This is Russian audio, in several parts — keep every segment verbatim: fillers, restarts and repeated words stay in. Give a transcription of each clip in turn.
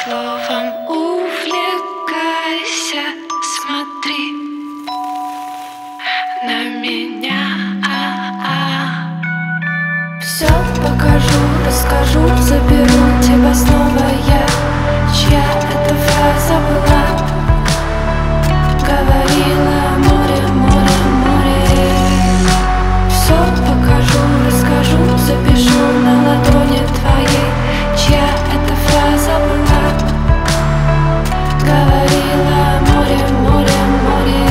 словом увлекайся, смотри на меня. Все покажу, расскажу, заберу тебя снова я. Чья эта фраза была? Говорила море, море, море. Все покажу, расскажу, запишу на ладони твоей. Чья эта фраза была? Говорила море, море, море.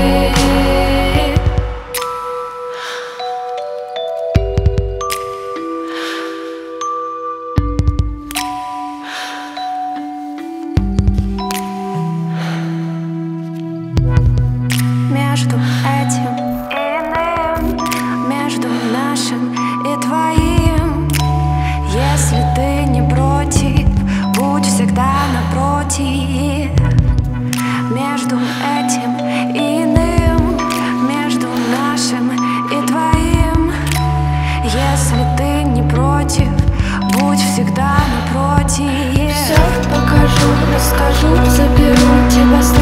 Между этим и иным, между нашим и твоим. Если ты не против, будь всегда напротив. Между этим и иным, между нашим и твоим. Если ты не против, будь всегда напротив. Все покажу, расскажу, заберу тебя с